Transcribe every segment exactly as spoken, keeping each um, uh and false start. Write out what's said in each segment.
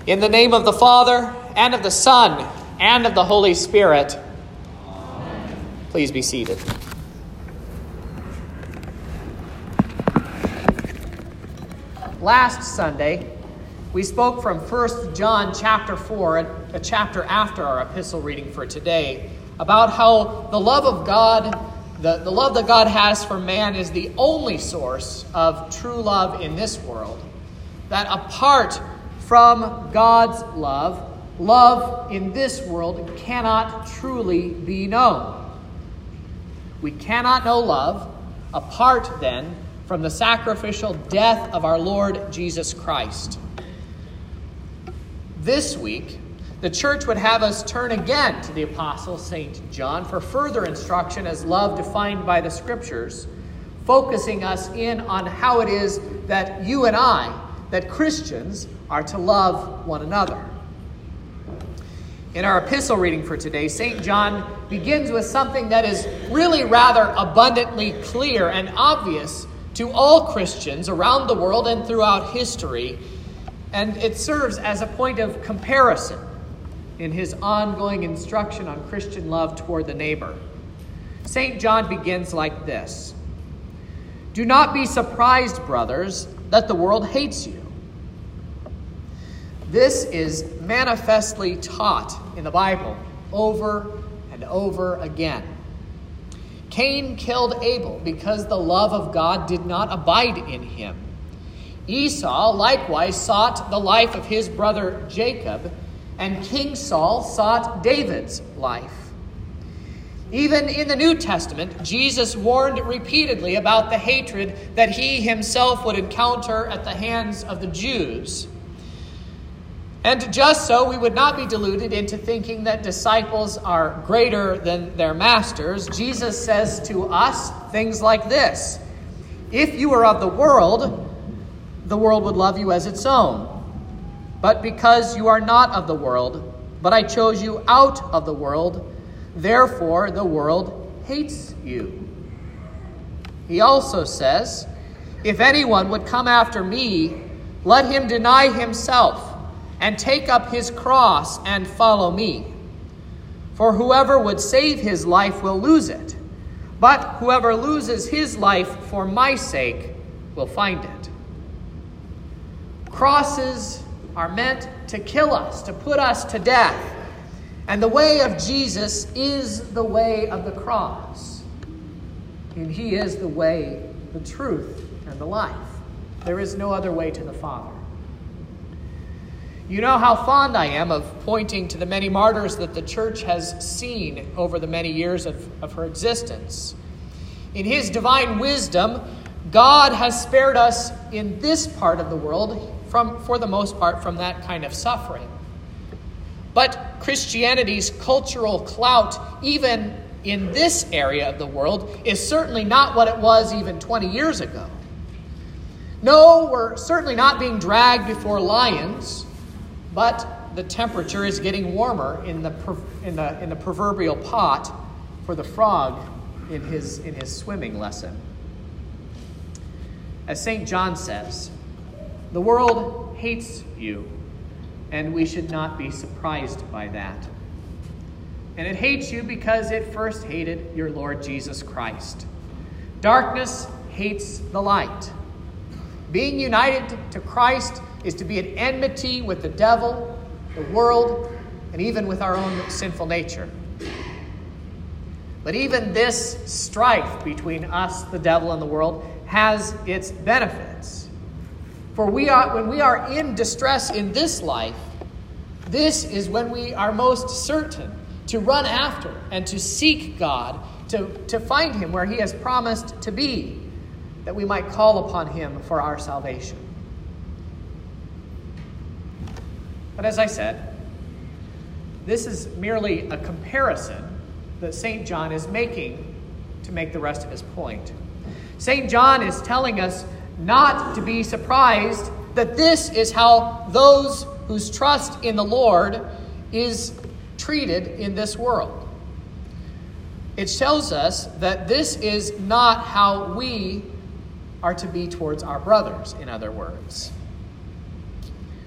In the name of the Father, and of the Son, and of the Holy Spirit. Amen. Please be seated. Last Sunday, we spoke from First John chapter four, a chapter after our epistle reading for today, about how the love of God, the, the love that God has for man is the only source of true love in this world. That apart from God's love, love in this world cannot truly be known. We cannot know love apart then from the sacrificial death of our Lord Jesus Christ. This week, the church would have us turn again to the Apostle Saint John for further instruction as love defined by the Scriptures, focusing us in on how it is that you and I, that Christians, are to love one another. In our epistle reading for today, Saint John begins with something that is really rather abundantly clear and obvious to all Christians around the world and throughout history, and it serves as a point of comparison in his ongoing instruction on Christian love toward the neighbor. Saint John begins like this: "Do not be surprised, brothers, that the world hates you." This is manifestly taught in the Bible over and over again. Cain killed Abel because the love of God did not abide in him. Esau likewise sought the life of his brother Jacob, and King Saul sought David's life. Even in the New Testament, Jesus warned repeatedly about the hatred that he himself would encounter at the hands of the Jews. And just so we would not be deluded into thinking that disciples are greater than their masters, Jesus says to us things like this: "If you were of the world, the world would love you as its own. But because you are not of the world, but I chose you out of the world, therefore the world hates you." He also says, "If anyone would come after me, let him deny himself and take up his cross and follow me. For whoever would save his life will lose it, but whoever loses his life for my sake will find it." Crosses are meant to kill us, to put us to death. And the way of Jesus is the way of the cross. And he is the way, the truth, and the life. There is no other way to the Father. You know how fond I am of pointing to the many martyrs that the church has seen over the many years of, of her existence. In his divine wisdom, God has spared us in this part of the world, from, for the most part, from that kind of suffering. But Christianity's cultural clout, even in this area of the world, is certainly not what it was even twenty years ago. No, we're certainly not being dragged before lions, but the temperature is getting warmer in the in the in the proverbial pot for the frog in his in his swimming lesson. As Saint John says, the world hates you, and we should not be surprised by that. And it hates you because it first hated your Lord Jesus Christ. Darkness hates the light. Being united to Christ is to be at enmity with the devil, the world, and even with our own sinful nature. But even this strife between us, the devil, and the world has its benefits. For we are, when we are in distress in this life, this is when we are most certain to run after and to seek God, to, to find him where he has promised to be, that we might call upon him for our salvation. But as I said, this is merely a comparison that Saint John is making to make the rest of his point. Saint John is telling us not to be surprised that this is how those whose trust in the Lord is treated in this world. It tells us that this is not how we are to be towards our brothers, in other words.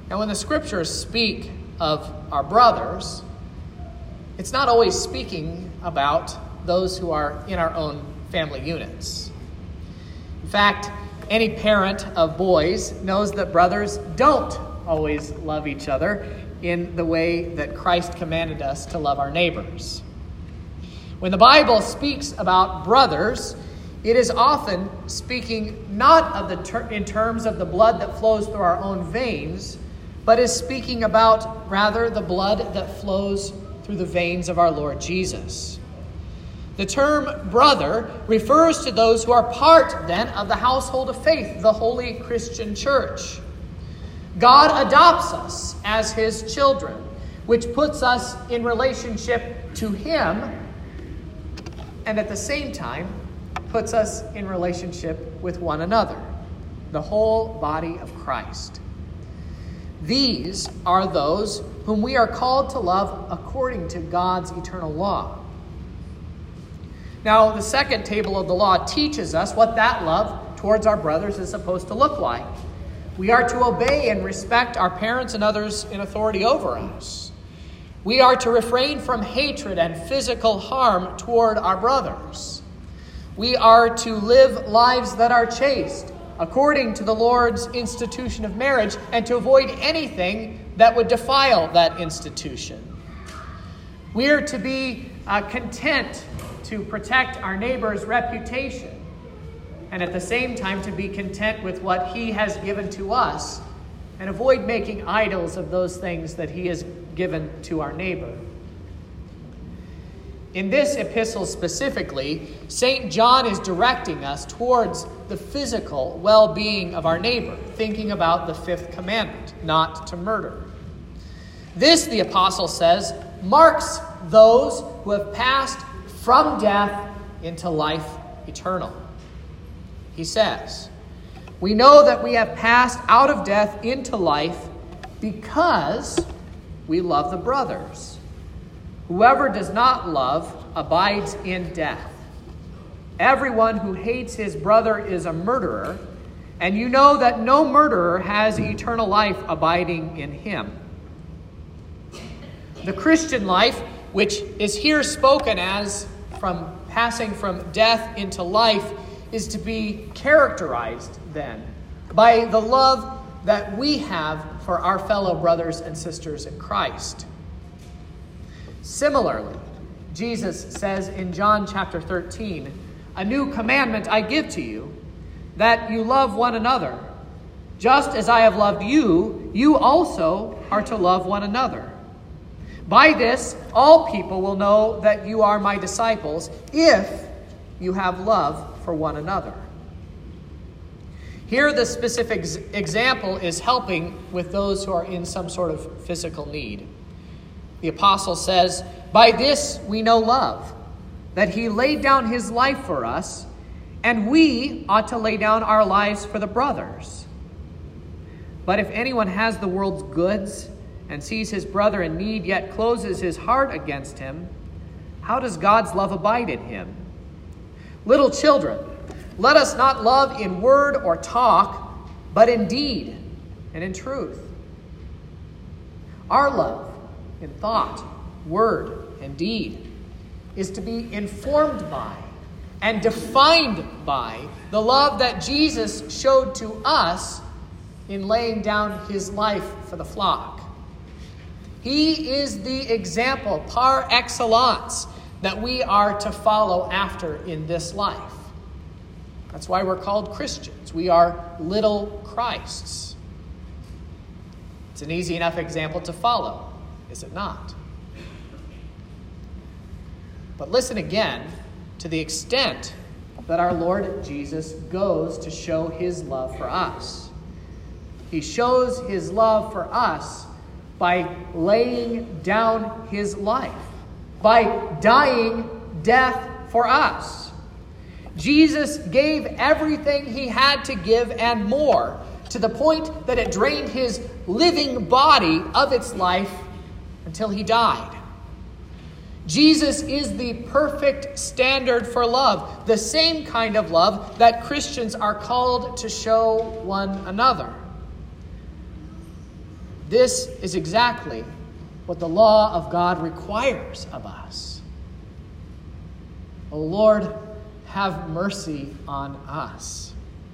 Now, when the scriptures speak of our brothers, it's not always speaking about those who are in our own family units. In fact, any parent of boys knows that brothers don't always love each other in the way that Christ commanded us to love our neighbors. When the Bible speaks about brothers, it is often speaking not of the ter- in terms of the blood that flows through our own veins, but is speaking about rather the blood that flows through the veins of our Lord Jesus. The term brother refers to those who are part, then, of the household of faith, the Holy Christian Church. God adopts us as his children, which puts us in relationship to him, and at the same time puts us in relationship with one another, the whole body of Christ. These are those whom we are called to love according to God's eternal law. Now, the second table of the law teaches us what that love towards our brothers is supposed to look like. We are to obey and respect our parents and others in authority over us. We are to refrain from hatred and physical harm toward our brothers. We are to live lives that are chaste, according to the Lord's institution of marriage, and to avoid anything that would defile that institution. We are to be uh, content to protect our neighbor's reputation, and at the same time to be content with what he has given to us, and avoid making idols of those things that he has given to our neighbor. In this epistle specifically, Saint John is directing us towards the physical well-being of our neighbor, thinking about the fifth commandment, not to murder. This, the apostle says, marks those who have passed from death into life eternal. He says, we know that we have passed out of death into life because we love the brothers. Whoever does not love abides in death. Everyone who hates his brother is a murderer, and you know that no murderer has eternal life abiding in him. The Christian life, which is here spoken as from passing from death into life, is to be characterized then by the love that we have for our fellow brothers and sisters in Christ. Similarly, Jesus says in John chapter thirteen, a new commandment I give to you, that you love one another. Just as I have loved you, you also are to love one another. By this, all people will know that you are my disciples, if you have love for one another. Here, the specific example is helping with those who are in some sort of physical need. The apostle says, by this we know love, that he laid down his life for us, and we ought to lay down our lives for the brothers. But if anyone has the world's goods and sees his brother in need, yet closes his heart against him, how does God's love abide in him? Little children, let us not love in word or talk, but in deed and in truth. Our love in thought, word, and deed is to be informed by and defined by the love that Jesus showed to us in laying down his life for the flock. He is the example par excellence that we are to follow after in this life. That's why we're called Christians. We are little Christs. It's an easy enough example to follow, is it not? But listen again to the extent that our Lord Jesus goes to show his love for us. He shows his love for us by laying down his life, by dying death for us. Jesus gave everything he had to give and more, to the point that it drained his living body of its life until he died. Jesus is the perfect standard for love, the same kind of love that Christians are called to show one another. This is exactly what the law of God requires of us. O Lord, have mercy on us.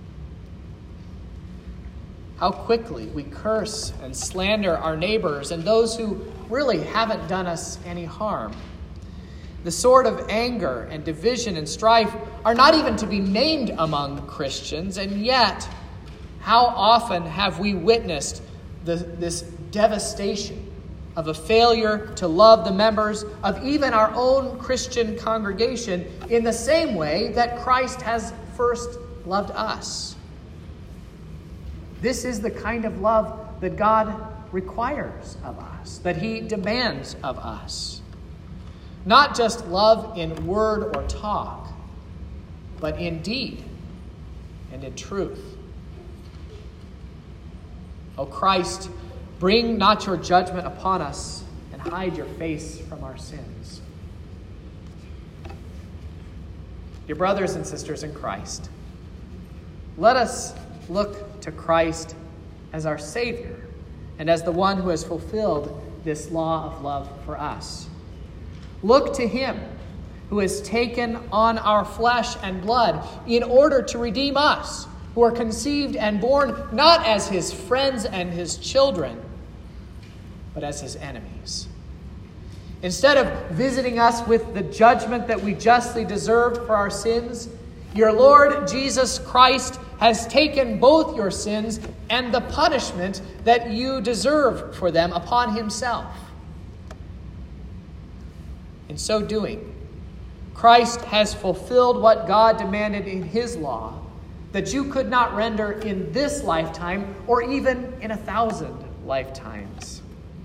How quickly we curse and slander our neighbors and those who really haven't done us any harm. The sword of anger and division and strife are not even to be named among Christians, and yet, how often have we witnessed the, this devastation of a failure to love the members of even our own Christian congregation in the same way that Christ has first loved us? This is the kind of love that God requires of us, that he demands of us. Not just love in word or talk, but in deed and in truth. O Christ, bring not your judgment upon us and hide your face from our sins. Dear brothers and sisters in Christ, let us look to Christ as our Savior and as the one who has fulfilled this law of love for us. Look to him who has taken on our flesh and blood in order to redeem us, who are conceived and born not as his friends and his children, but as his enemies. Instead of visiting us with the judgment that we justly deserved for our sins, your Lord Jesus Christ has taken both your sins and the punishment that you deserve for them upon himself. In so doing, Christ has fulfilled what God demanded in his law that you could not render in this lifetime or even in a thousand lifetimes.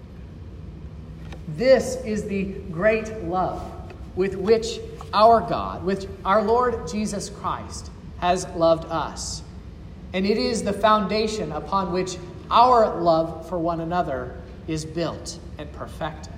This is the great love with which our God, with our Lord Jesus Christ, has loved us. And it is the foundation upon which our love for one another is built and perfected.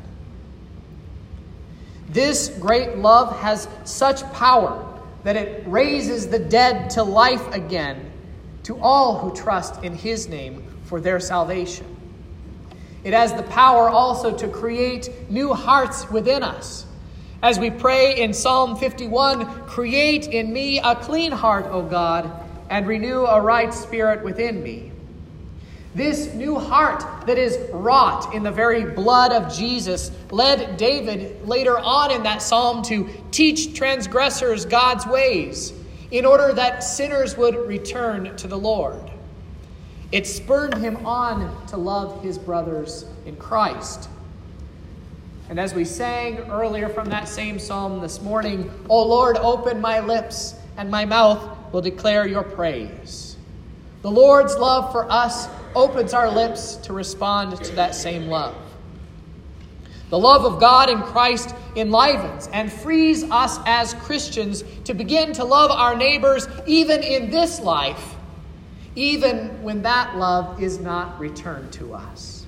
This great love has such power that it raises the dead to life again to all who trust in his name for their salvation. It has the power also to create new hearts within us. As we pray in Psalm fifty-one, "Create in me a clean heart, O God, and renew a right spirit within me." This new heart that is wrought in the very blood of Jesus led David later on in that psalm to teach transgressors God's ways in order that sinners would return to the Lord. It spurred him on to love his brothers in Christ. And as we sang earlier from that same psalm this morning, "O Lord, open my lips, and my mouth will declare your praise." The Lord's love for us opens our lips to respond to that same love. The love of God in Christ enlivens and frees us as Christians to begin to love our neighbors even in this life, even when that love is not returned to us.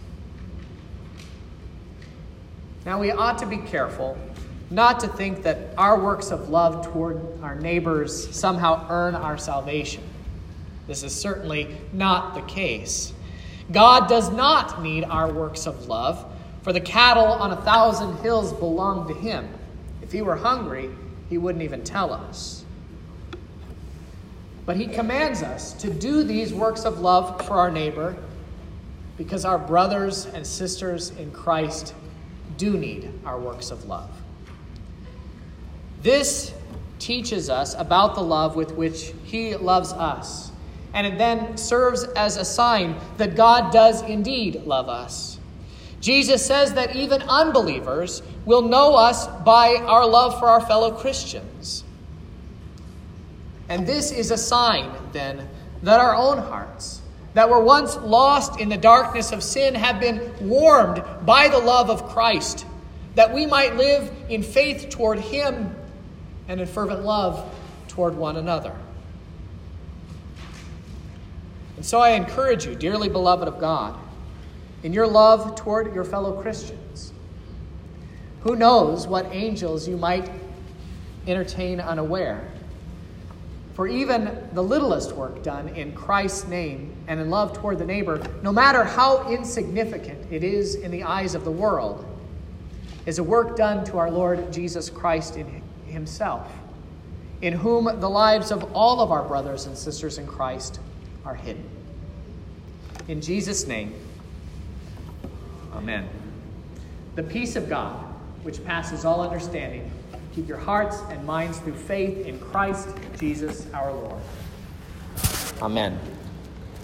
Now, we ought to be careful not to think that our works of love toward our neighbors somehow earn our salvation. This is certainly not the case. God does not need our works of love, for the cattle on a thousand hills belong to him. If he were hungry, he wouldn't even tell us. But he commands us to do these works of love for our neighbor because our brothers and sisters in Christ do need our works of love. This teaches us about the love with which he loves us. And it then serves as a sign that God does indeed love us. Jesus says that even unbelievers will know us by our love for our fellow Christians. And this is a sign, then, that our own hearts, that were once lost in the darkness of sin, have been warmed by the love of Christ, that we might live in faith toward him and in fervent love toward one another. And so I encourage you, dearly beloved of God, in your love toward your fellow Christians. Who knows what angels you might entertain unaware? For even the littlest work done in Christ's name and in love toward the neighbor, no matter how insignificant it is in the eyes of the world, is a work done to our Lord Jesus Christ in himself, in whom the lives of all of our brothers and sisters in Christ are hidden. In Jesus' name, amen. The peace of God, which passes all understanding, keep your hearts and minds through faith in Christ Jesus our Lord. Amen.